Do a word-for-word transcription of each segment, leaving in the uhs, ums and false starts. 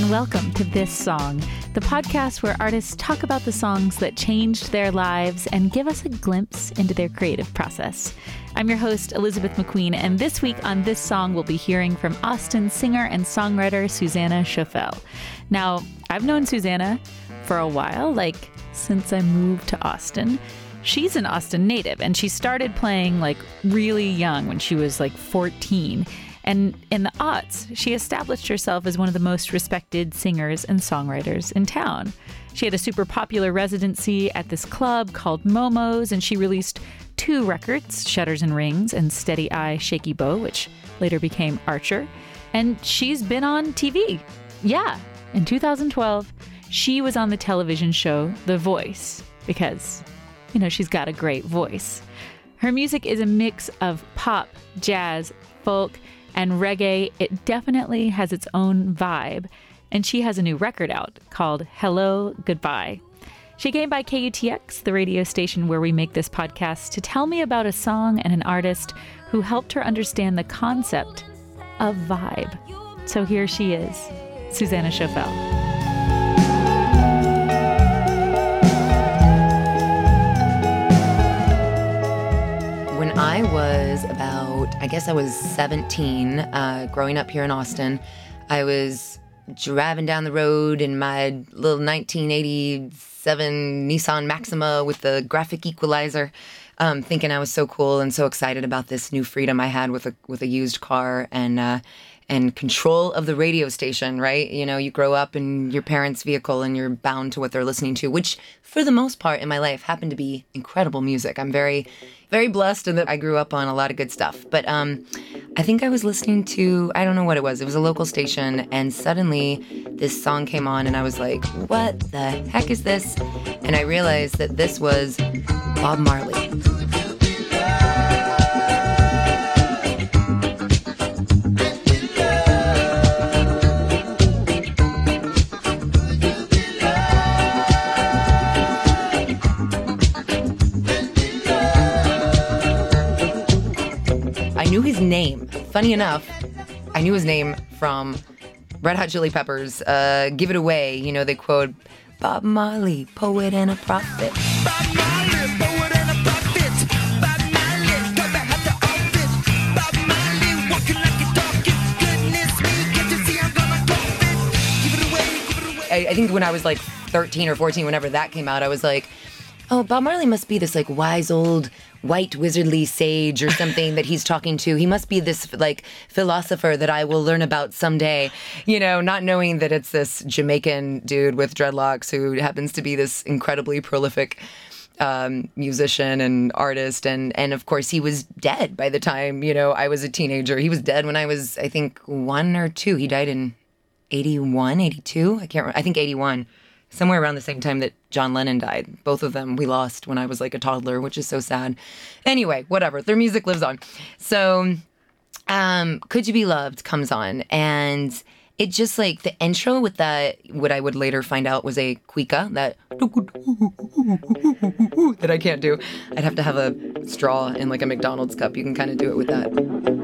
and welcome to This Song, the podcast where artists talk about the songs that changed their lives and give us a glimpse into their creative process. I'm your host, Elizabeth McQueen, and this week on This Song, we'll be hearing from Austin singer and songwriter Susanna Schoeffel. Now, I've known Susanna for a while, like since I moved to Austin. She's an Austin native, and she started playing like really young when she was like fourteen. And in the aughts, she established herself as one of the most respected singers and songwriters in town. She had a super popular residency at this club called Momo's, and she released two records, Shutters and Rings and Steady Eye, Shaky Bow, which later became Archer. And she's been on T V. Yeah, in two thousand twelve, she was on the television show The Voice because, you know, she's got a great voice. Her music is a mix of pop, jazz, folk, and reggae. It definitely has its own vibe. And she has a new record out called Hello, Goodbye. She came by K U T X, the radio station where we make this podcast, to tell me about a song and an artist who helped her understand the concept of vibe. So here she is, Susanna Schoeffel. When I was about, I guess I was seventeen, uh, growing up here in Austin, I was driving down the road in my little nineteen eighty-seven Nissan Maxima with the graphic equalizer, um, thinking I was so cool and so excited about this new freedom I had with a with a used car and uh, and control of the radio station, right? You know, you grow up in your parents' vehicle and you're bound to what they're listening to, which for the most part in my life happened to be incredible music. I'm very, very blessed in that I grew up on a lot of good stuff. But um, I think I was listening to, I don't know what it was. It was a local station, and suddenly this song came on and I was like, what the heck is this? And I realized that this was Bob Marley. I knew his name. Funny enough, I knew his name from Red Hot Chili Peppers. Uh, Give It Away. You know, they quote, Bob Marley, poet and a prophet. Bob Marley, poet and a prophet. Bob Marley, got the hat to outfit. Bob Marley, walking like a talking. Goodness me, can't you see I'm gonna drop it? Give it away, give it away. I, I think when I was like thirteen or fourteen, whenever that came out, I was like, oh, Bob Marley must be this like wise old white wizardly sage or something that he's talking to. He must be this like philosopher that I will learn about someday, you know, not knowing that it's this Jamaican dude with dreadlocks who happens to be this incredibly prolific um, musician and artist. And, and of course, he was dead by the time, you know, I was a teenager. He was dead when I was, I think, one or two. He died in eighty-one, eighty-two. I can't remember. I think eighty-one. Somewhere around the same time that John Lennon died. Both of them we lost when I was like a toddler, which is so sad. Anyway, whatever. Their music lives on. So um, Could You Be Loved comes on. And it just like the intro with that, what I would later find out was a cuica, that that I can't do. I'd have to have a straw in like a McDonald's cup. You can kind of do it with that.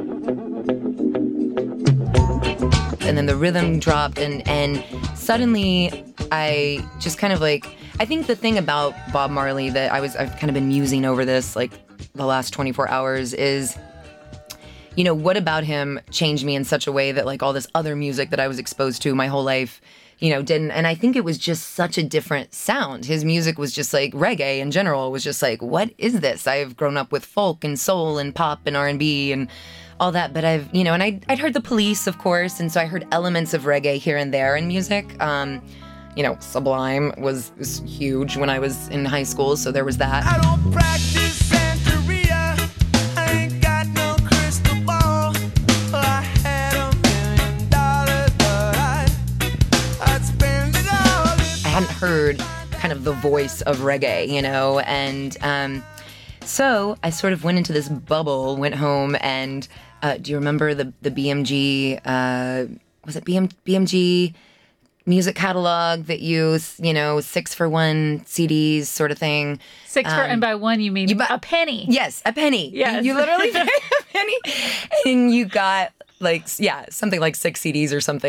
And then the rhythm dropped, and, and suddenly I just kind of like, I think the thing about Bob Marley that I was, I've kind of been musing over this like the last twenty-four hours is, you know, what about him changed me in such a way that like all this other music that I was exposed to my whole life, you know, didn't. And I think it was just such a different sound. His music was just like reggae in general was just like, what is this? I've grown up with folk and soul and pop and R and B and all that, but I've, you know, and I'd, I'd heard the Police, of course, and so I heard elements of reggae here and there in music. Um, you know, Sublime was, was huge when I was in high school, so there was that. I don't practice Santeria. I ain't got no crystal ball. I had a million dollars, but I, I'd spend it all. I hadn't heard kind of the voice of reggae, you know, and um, so I sort of went into this bubble, went home, and uh, do you remember the the B M G? Uh, was it B M, B M G music catalog that you you know six for one C Ds sort of thing? Six um, for and by one you mean you buy, a penny? Yes, a penny. Yes, you literally pay a penny, and you got like yeah something like six C Ds or something.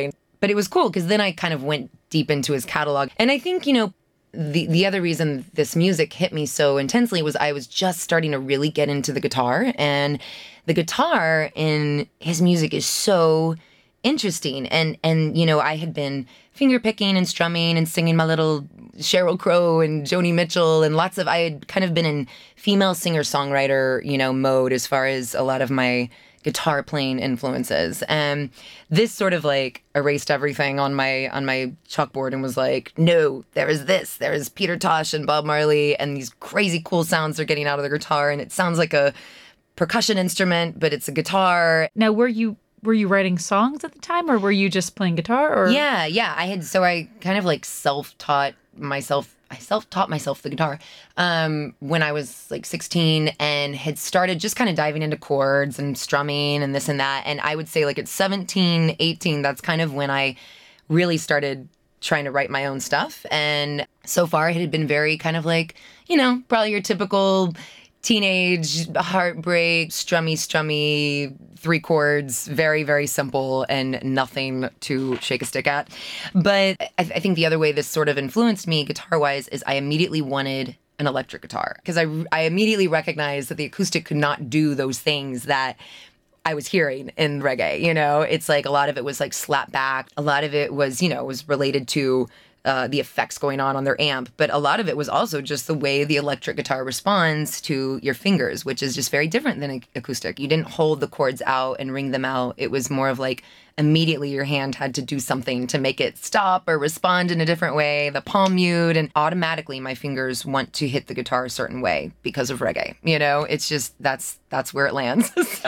but it was cool because then I kind of went deep into his catalog. And I think, you know, the the other reason this music hit me so intensely was I was just starting to really get into the guitar. And the guitar in his music is so interesting. And, and you know, I had been finger picking and strumming and singing my little Sheryl Crow and Joni Mitchell and lots of, I had kind of been in female singer-songwriter, you know, mode as far as a lot of my guitar playing influences. And this sort of like erased everything on my on my chalkboard and was like, no, there is this. There is Peter Tosh and Bob Marley, and these crazy cool sounds are getting out of the guitar, and it sounds like a percussion instrument, but it's a guitar. Now, were you were you writing songs at the time, or were you just playing guitar? Or Yeah, yeah. I had so I kind of like self-taught myself I self-taught myself the guitar um, when I was like sixteen and had started just kind of diving into chords and strumming and this and that. And I would say like at seventeen, eighteen, that's kind of when I really started trying to write my own stuff. And so far it had been very kind of like, you know, probably your typical teenage heartbreak, strummy, strummy, three chords, very, very simple and nothing to shake a stick at. But I, th- I think the other way this sort of influenced me guitar-wise is I immediately wanted an electric guitar because I, I immediately recognized that the acoustic could not do those things that I was hearing in reggae. You know, it's like a lot of it was like slap back. A lot of it was, you know, was related to Uh, the effects going on on their amp, but a lot of it was also just the way the electric guitar responds to your fingers, which is just very different than ac- acoustic. You didn't hold the chords out and ring them out. It was more of like immediately your hand had to do something to make it stop or respond in a different way, the palm mute, and automatically my fingers want to hit the guitar a certain way because of reggae. You know, it's just, that's that's where it lands. so,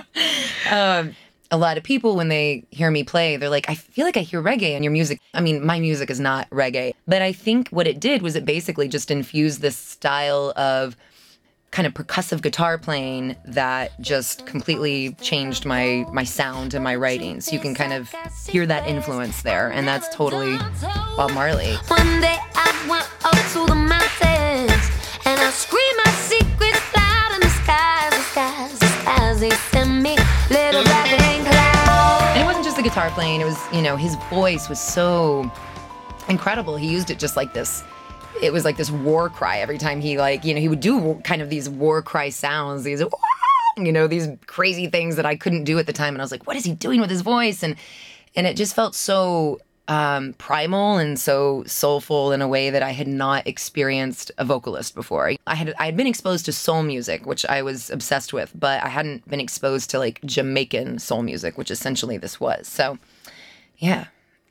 um, A lot of people, when they hear me play, they're like, I feel like I hear reggae in your music. I mean, my music is not reggae. But I think what it did was it basically just infused this style of kind of percussive guitar playing that just completely changed my my sound and my writing. So you can kind of hear that influence there. And that's totally Bob Marley. One day I went up to the mountains and I screamed my secrets loud in the skies, the skies, the skies, they send me little rabbit and clouds. And it wasn't just the guitar playing, it was, you know, his voice was so incredible. He used it just like this. It was like this war cry every time he like, you know, he would do kind of these war cry sounds, these, you know, these crazy things that I couldn't do at the time. And I was like, what is he doing with his voice? And, and it just felt so um, primal and so soulful in a way that I had not experienced a vocalist before. I had I had been exposed to soul music, which I was obsessed with, but I hadn't been exposed to like Jamaican soul music, which essentially this was. So, yeah.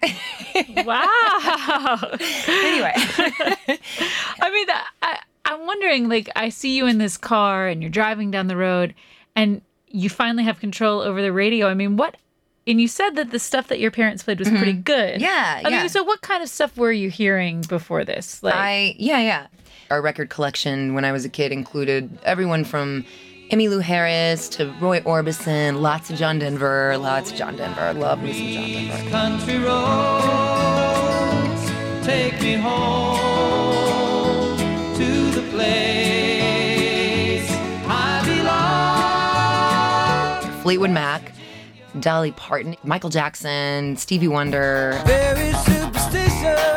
Wow. Anyway. I mean, I, I'm wondering, like, I see you in this car and you're driving down the road and you finally have control over the radio. I mean, what, and you said that the stuff that your parents played was mm-hmm. pretty good. Yeah, I yeah. mean, so what kind of stuff were you hearing before this? Like, I, yeah, yeah. Our record collection when I was a kid included everyone from Emmylou Harris to Roy Orbison, lots of John Denver, lots of John Denver. I love me some John Denver. Country roads, take me home to the place I belong. Fleetwood Mac, Dolly Parton, Michael Jackson, Stevie Wonder. Very superstitious.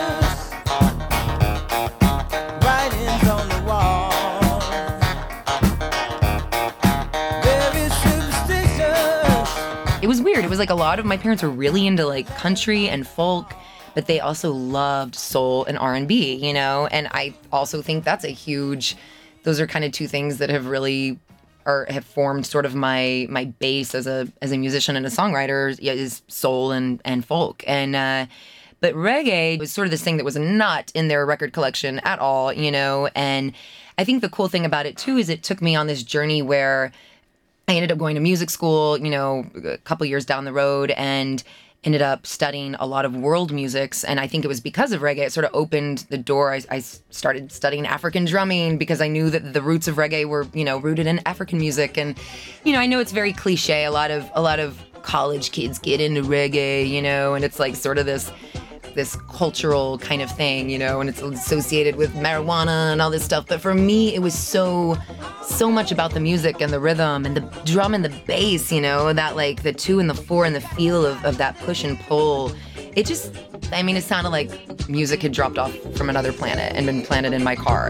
It was weird. It was like a lot of my parents were really into like country and folk, but they also loved soul and R and B, you know? And I also think that's a huge, those are kind of two things that have really, or have formed sort of my my base as a as a musician and a songwriter is soul and, and folk. And, uh, but reggae was sort of this thing that was not in their record collection at all, you know? And I think the cool thing about it too is it took me on this journey where I ended up going to music school, you know, a couple years down the road and ended up studying a lot of world musics. And I think it was because of reggae, it sort of opened the door. I, I started studying African drumming because I knew that the roots of reggae were, you know, rooted in African music. And, you know, I know it's very cliche. A lot of, a lot of college kids get into reggae, you know, and it's like sort of this, this cultural kind of thing, you know, and it's associated with marijuana and all this stuff. But for me, it was so, so much about the music and the rhythm and the drum and the bass, you know, that like the two and the four and the feel of, of that push and pull. It just, I mean, it sounded like music had dropped off from another planet and been planted in my car.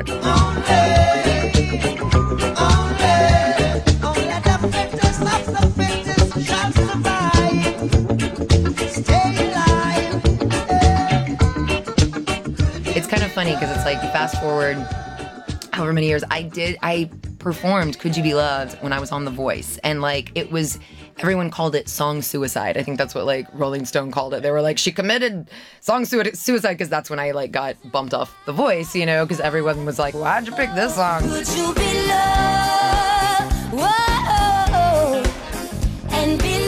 It's kind of funny because it's like you fast forward however many years. I did, I performed Could You Be Loved when I was on The Voice. And like it was, everyone called it song suicide. I think that's what like Rolling Stone called it. They were like, she committed song su- suicide because that's when I like got bumped off The Voice, you know, because everyone was like, why'd you pick this song? Could you be loved? Whoa, and be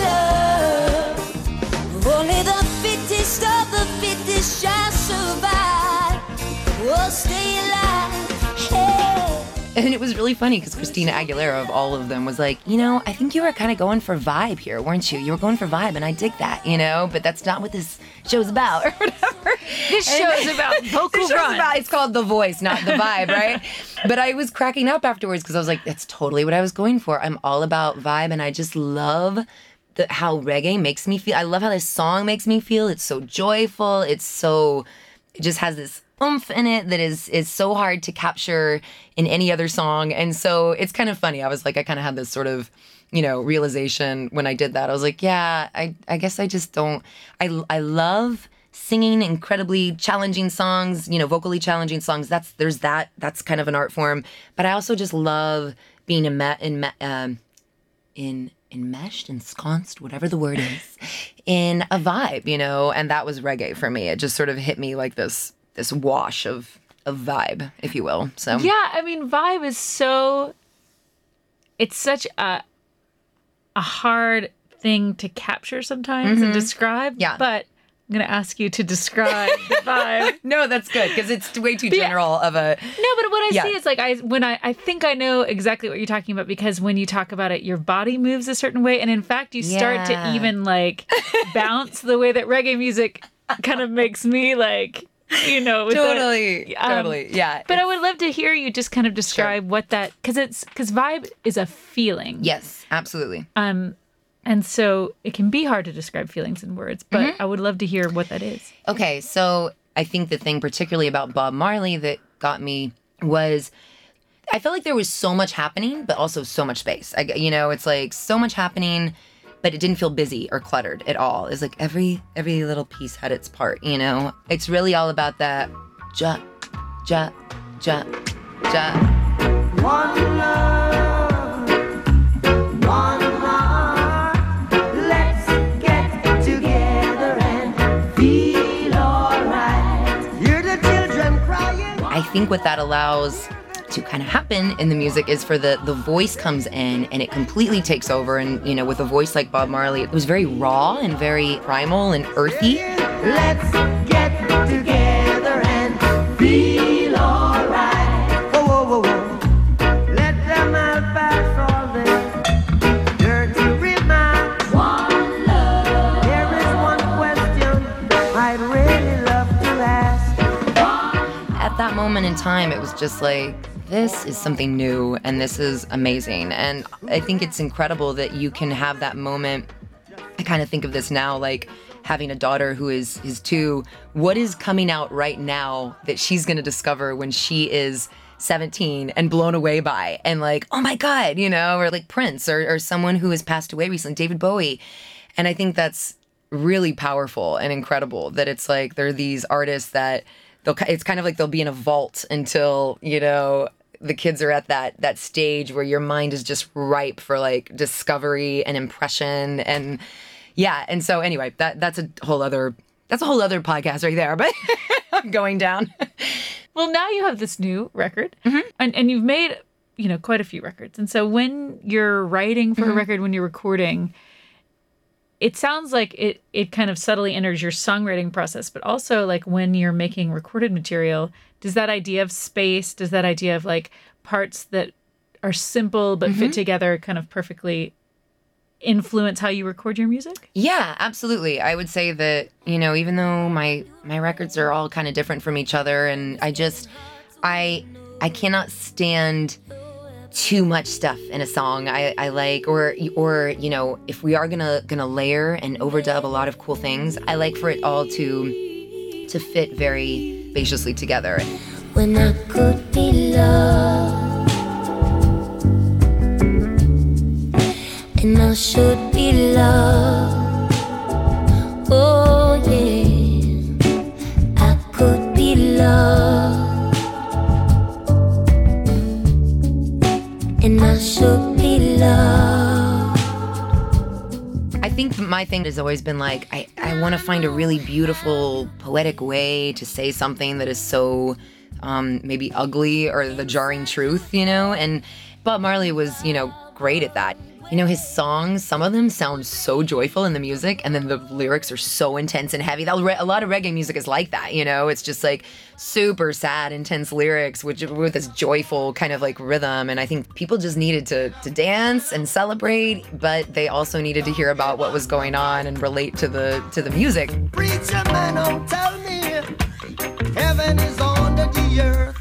loved. Only the fittest of the fittest shall survive. We'll stay alive. Hey. And it was really funny because Christina Aguilera of all of them was like, you know, I think you were kind of going for vibe here, weren't you? You were going for vibe, and I dig that, you know, but that's not what this show's about or whatever. This show's about vocal This show's runs. about, it's called The Voice, not The Vibe, right? But I was cracking up afterwards because I was like, that's totally what I was going for. I'm all about vibe, and I just love the, how reggae makes me feel. I love how this song makes me feel. It's so joyful. It's so, it just has this oomph in it that is is so hard to capture in any other song. And so it's kind of funny. I was like, I kind of had this sort of, you know, realization when I did that. I was like, yeah, I I guess I just don't, I, I love singing incredibly challenging songs, you know, vocally challenging songs. That's, there's that, that's kind of an art form. But I also just love being in, in, um, in, enmeshed, ensconced, whatever the word is, in a vibe, you know, and that was reggae for me. It just sort of hit me like this, this wash of, of vibe, if you will. So Yeah, I mean, vibe is so, it's such a a hard thing to capture sometimes and describe. Yeah. But I'm going to ask you to describe the vibe. no, that's good because it's way too Yeah. general of a. No, but what I Yeah. see is like I when I I think I know exactly what you're talking about because when you talk about it, your body moves a certain way, and in fact, you start to Yeah. even like bounce the way that reggae music kind of makes me like, you know, with the- Totally, um, totally, yeah. But I would love to hear you just kind of describe what that because it's because vibe is a feeling. Yes, absolutely. Um, and so it can be hard to describe feelings in words, but Mm-hmm. I would love to hear what that is. Okay, so I think the thing particularly about Bob Marley that got me was I felt like there was so much happening, but also so much space. I, you know, it's like so much happening, but it didn't feel busy or cluttered at all. It's like every every little piece had its part, you know? It's really all about that ja, ja, ja, ja. One love, one heart. Let's get together and feel alright. Hear the children crying. I think what that allows to kind of happen in the music is for the the voice comes in and it completely takes over. And, you know, with a voice like Bob Marley, it was very raw and very primal and earthy. Let's get together and feel alright. Whoa, whoa, whoa, whoa. Let them all pass all their dirty remarks. One love. There is one question I'd really love to ask. At that moment in time, it was just like, this is something new and this is amazing. And I think it's incredible that you can have that moment. I kind of think of this now, like having a daughter who is, is two. What is coming out right now that she's going to discover when she is seventeen and blown away by? And like, oh my God, you know, or like Prince or, or someone who has passed away recently, David Bowie. And I think that's really powerful and incredible that it's like there are these artists that they'll, it's kind of like they'll be in a vault until, you know, the kids are at that that stage where your mind is just ripe for like discovery and impression. And yeah, and so anyway, that that's a whole other that's a whole other podcast right there, but I'm going down. Well, now you have this new record, and, and you've made, you know, quite a few records. And so when you're writing for a record, when you're recording, it sounds like it, it kind of subtly enters your songwriting process, but also like when you're making recorded material, does that idea of space, does that idea of like parts that are simple but fit together kind of perfectly influence how you record your music? Yeah, absolutely. I would say that, you know, even though my my records are all kind of different from each other, and I just I I cannot stand too much stuff in a song. I, I like or or you know, if we are gonna gonna layer and overdub a lot of cool things, I like for it all to to fit very spaciously together. When I could be loved, and I should be loved. Oh yeah, I could be loved, and I should be loved. I think my thing has always been like, I, I want to find a really beautiful, poetic way to say something that is so um, maybe ugly or the jarring truth, you know? And Bob Marley was, you know, great at that. You know, his songs, some of them sound so joyful in the music, and then the lyrics are so intense and heavy. A lot of reggae music is like that, you know? It's just like super sad, intense lyrics which, with this joyful kind of like rhythm. And I think people just needed to, to dance and celebrate, but they also needed to hear about what was going on and relate to the to the music. Preacher man, don't tell me heaven is under the earth.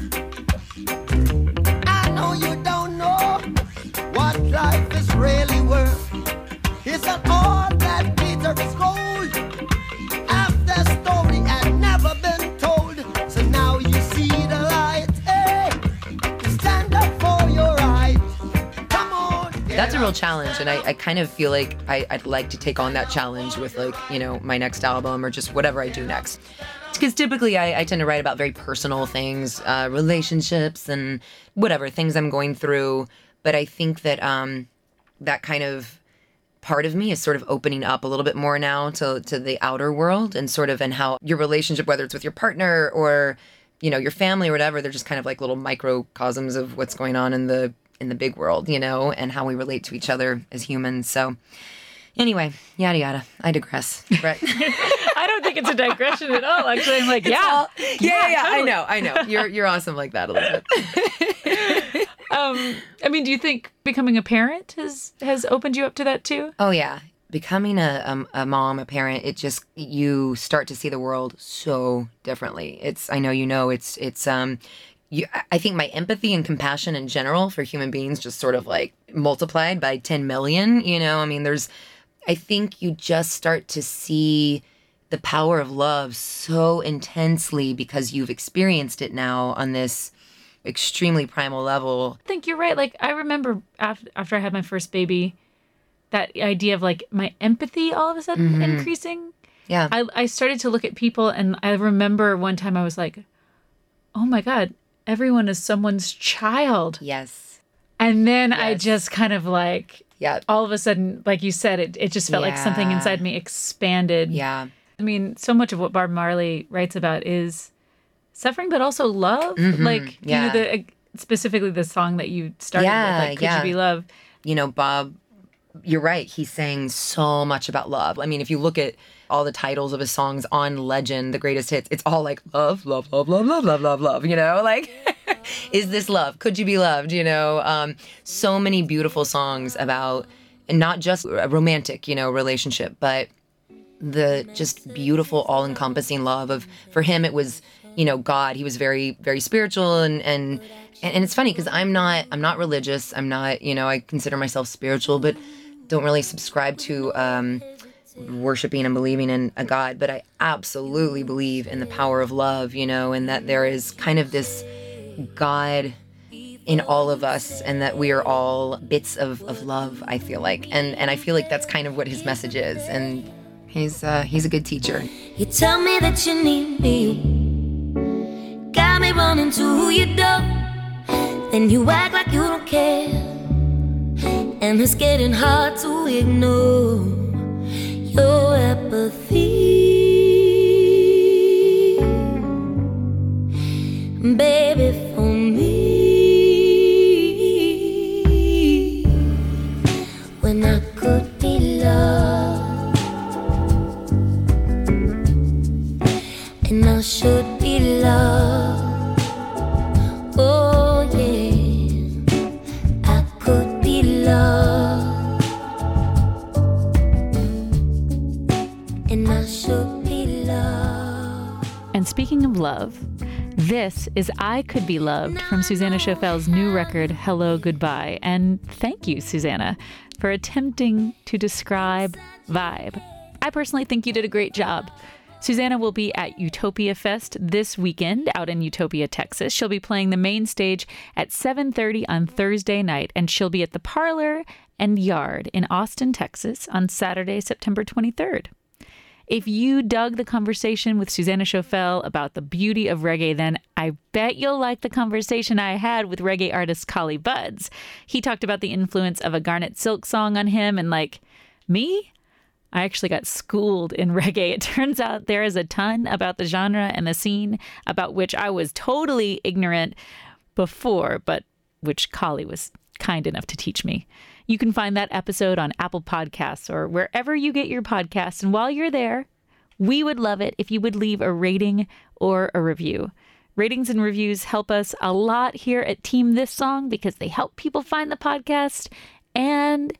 I know you don't know what life is really worth. It's not all that glitter is gold. After story had never been told, so now you see the light. Hey, stand up for your right. Come on. That's a real challenge, and I, I kind of feel like I, I'd like to take on that challenge with, like, you know, my next album or just whatever I do next. Because typically I, I tend to write about very personal things, uh, relationships and whatever, things I'm going through. But I think that um, that kind of part of me is sort of opening up a little bit more now to to the outer world, and sort of and how your relationship, whether it's with your partner or, you know, your family or whatever, they're just kind of like little microcosms of what's going on in the in the big world, you know, and how we relate to each other as humans. So anyway, yada yada. I digress. Right. I don't think it's a digression at all. Actually, I'm like, yeah, all, yeah, yeah, yeah. totally. I know, I know. You're you're awesome like that, Elizabeth. Um, I mean, do you think becoming a parent has has opened you up to that too? Oh yeah, becoming a, a a mom, a parent, it just, you start to see the world so differently. It's, I know you know, it's it's um, you. I think my empathy and compassion in general for human beings just sort of like multiplied by ten million. You know, I mean, there's, I think you just start to see the power of love so intensely because you've experienced it now on this extremely primal level. I think you're right. Like, I remember after, after I had my first baby, that idea of like my empathy all of a sudden Mm-hmm. increasing. Yeah. I, I started to look at people, and I remember one time I was like, oh my God, everyone is someone's child. Yes. And then I Yes. just kind of like, Yeah. all of a sudden, like you said, it, it just felt like something Yeah. inside me expanded. Yeah. I mean, so much of what Bob Marley writes about is suffering, but also love. Mhm, Like, yeah. you know, the, specifically the song that you started Yeah, with, like, Could yeah. You Be Loved? You know, Bob, you're right. He's saying so much about love. I mean, if you look at all the titles of his songs on Legend, the greatest hits, it's all like love, love, love, love, love, love, love, love, you know, like, is this love? Could you be loved? You know, um, so many beautiful songs about, and not just a romantic, you know, relationship, but the just beautiful, all-encompassing love of, for him, it was, you know, God. He was very, very spiritual, and and and it's funny because I'm not, I'm not religious. I'm not, you know, I consider myself spiritual, but don't really subscribe to um, worshiping and believing in a God. But I absolutely believe in the power of love, you know, and that there is kind of this God in all of us, and that we are all bits of, of love, I feel like. And and I feel like that's kind of what his message is. And he's uh, he's a good teacher. You tell me that you need me, got me running to your door, then you act like you don't care, and it's getting hard to ignore your apathy, baby, for me. When I could be loved, and I should be loved. Oh yeah, I could be loved, should be loved. And speaking of love, this is I Could Be Loved from Susanna Schoffel's new record, Hello, Goodbye. And thank you, Susanna, for attempting to describe vibe. I personally think you did a great job. Susanna will be at Utopia Fest this weekend out in Utopia, Texas. She'll be playing the main stage at seven thirty on Thursday night, and she'll be at the Parlor and Yard in Austin, Texas on Saturday, September twenty-third. If you dug the conversation with Susanna Schoffel about the beauty of reggae, then I bet you'll like the conversation I had with reggae artist Collie Buddz. He talked about the influence of a Garnet Silk song on him, and like me, I actually got schooled in reggae. It turns out there is a ton about the genre and the scene about which I was totally ignorant before, but which Collie was kind enough to teach me. You can find that episode on Apple Podcasts or wherever you get your podcasts. And while you're there, we would love it if you would leave a rating or a review. Ratings and reviews help us a lot here at Team This Song because they help people find the podcast. And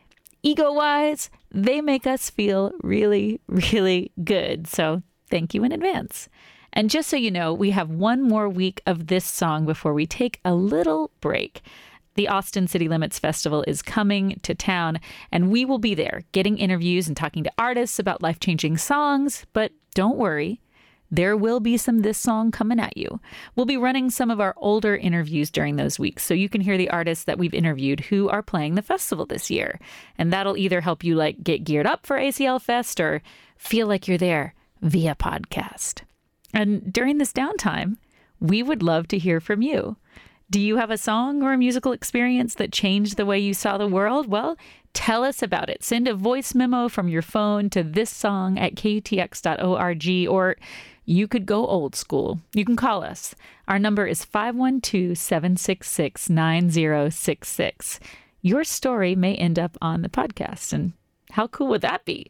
ego-wise, they make us feel really, really good. So thank you in advance. And just so you know, we have one more week of this song before we take a little break. The Austin City Limits Festival is coming to town, and we will be there getting interviews and talking to artists about life-changing songs. But don't worry, there will be some This Song coming at you. We'll be running some of our older interviews during those weeks, so you can hear the artists that we've interviewed who are playing the festival this year. And that'll either help you like get geared up for A C L Fest or feel like you're there via podcast. And during this downtime, we would love to hear from you. Do you have a song or a musical experience that changed the way you saw the world? Well, tell us about it. Send a voice memo from your phone to this song at K U T X dot org, or you could go old school. You can call us. Our number is five one two, seven six six, nine zero six six. Your story may end up on the podcast, and how cool would that be?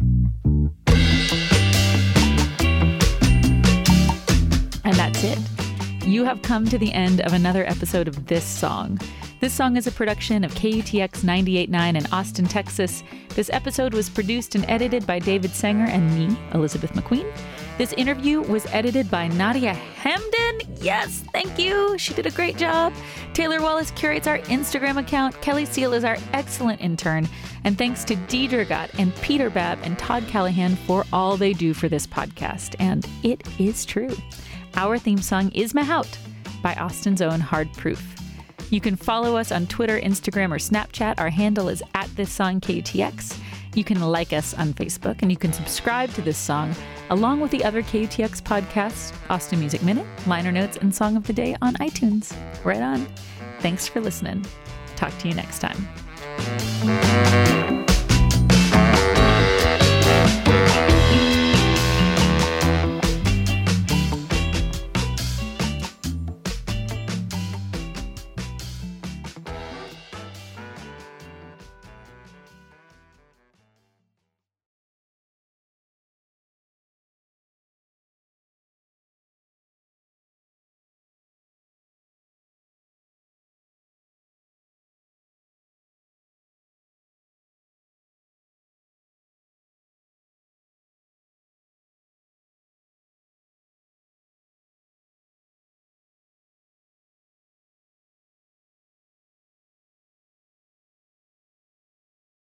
And that's it. You have come to the end of another episode of This Song. This Song is a production of K U T X ninety-eight point nine in Austin, Texas. This episode was produced and edited by David Sanger and me, Elizabeth McQueen. This interview was edited by Nadia Hamden. Yes, thank you. She did a great job. Taylor Wallace curates our Instagram account. Kelly Seal is our excellent intern. And thanks to Deidre Gott and Peter Babb and Todd Callahan for all they do for this podcast. And it is true. Our theme song is Mahout by Austin's own Hard Proof. You can follow us on Twitter, Instagram, or Snapchat. Our handle is at This Song K U T X. You can like us on Facebook, and you can subscribe to This Song along with the other K U T X podcasts, Austin Music Minute, Liner Notes, and Song of the Day on iTunes. Right on. Thanks for listening. Talk to you next time.